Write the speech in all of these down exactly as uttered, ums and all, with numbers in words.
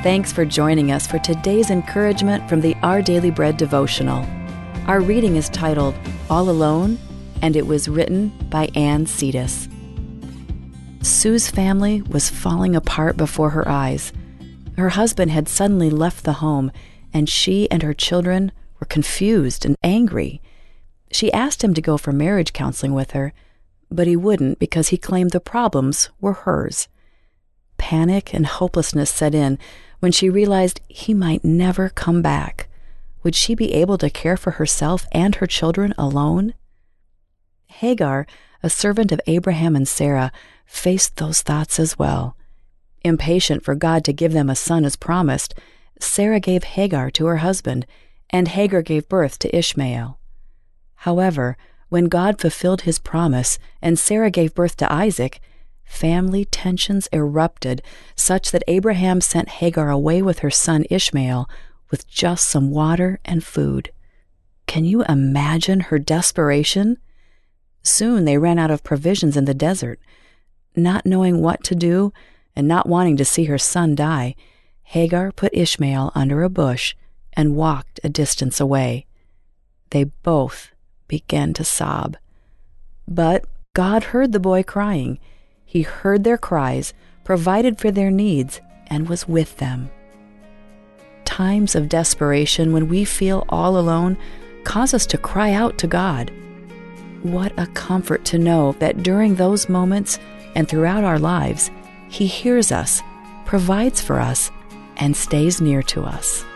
Thanks for joining us for today's encouragement from the Our Daily Bread devotional. Our reading is titled, All Alone, and it was written by Ann Cetus. Sue's family was falling apart before her eyes. Her husband had suddenly left the home, and she and her children were confused and angry. She asked him to go for marriage counseling with her, but he wouldn't because he claimed the problems were hers. Panic and hopelessness set in when she realized he might never come back. Would she be able to care for herself and her children alone? Hagar, a servant of Abraham and Sarah, faced those thoughts as well. Impatient for God to give them a son as promised, Sarah gave Hagar to her husband, and Hagar gave birth to Ishmael. However, when God fulfilled his promise and Sarah gave birth to Isaac, family tensions erupted such that Abraham sent Hagar away with her son Ishmael with just some water and food. Can you imagine her desperation? Soon they ran out of provisions in the desert. Not knowing what to do and not wanting to see her son die, Hagar put Ishmael under a bush and walked a distance away. They both began to sob. But God heard the boy crying. He heard their cries, provided for their needs, and was with them. Times of desperation when we feel all alone cause us to cry out to God. What a comfort to know that during those moments and throughout our lives, He hears us, provides for us, and stays near to us.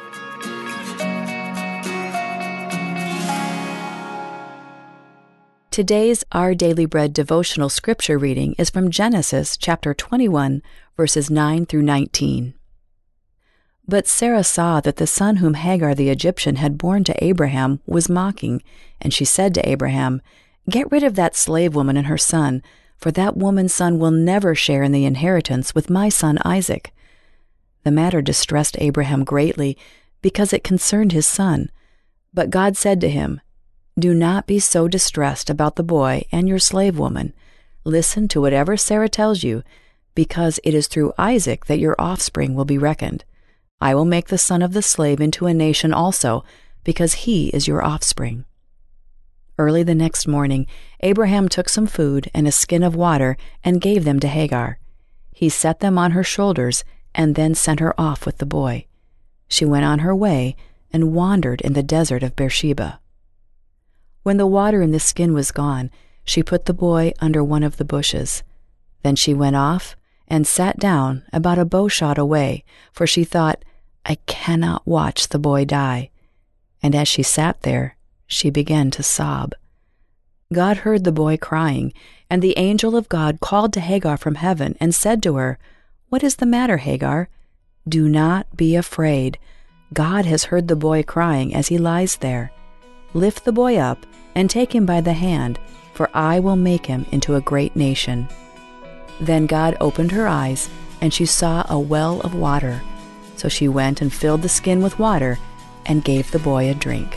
Today's Our Daily Bread devotional scripture reading is from Genesis chapter twenty-one, verses nine through nineteen. But Sarah saw that the son whom Hagar the Egyptian had borne to Abraham was mocking, and she said to Abraham, "Get rid of that slave woman and her son, for that woman's son will never share in the inheritance with my son Isaac." The matter distressed Abraham greatly, because it concerned his son. But God said to him, "Do not be so distressed about the boy and your slave woman. Listen to whatever Sarah tells you, because it is through Isaac that your offspring will be reckoned. I will make the son of the slave into a nation also, because he is your offspring." Early the next morning, Abraham took some food and a skin of water and gave them to Hagar. He set them on her shoulders and then sent her off with the boy. She went on her way and wandered in the desert of Beersheba. When the water in the skin was gone, she put the boy under one of the bushes. Then she went off and sat down about a bowshot away, for she thought, "I cannot watch the boy die." And as she sat there, she began to sob. God heard the boy crying, and the angel of God called to Hagar from heaven and said to her, "What is the matter, Hagar? Do not be afraid. God has heard the boy crying as he lies there. Lift the boy up and take him by the hand, for I will make him into a great nation." Then God opened her eyes, and she saw a well of water. So she went and filled the skin with water and gave the boy a drink.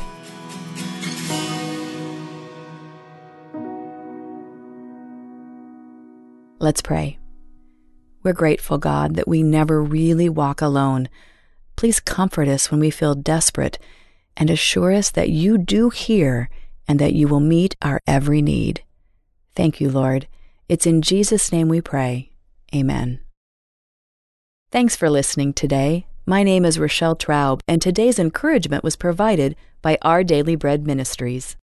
Let's pray. We're grateful, God, that we never really walk alone. Please comfort us when we feel desperate and assure us that you do hear and that you will meet our every need. Thank you, Lord. It's in Jesus' name we pray. Amen. Thanks for listening today. My name is Rochelle Traub, and today's encouragement was provided by Our Daily Bread Ministries.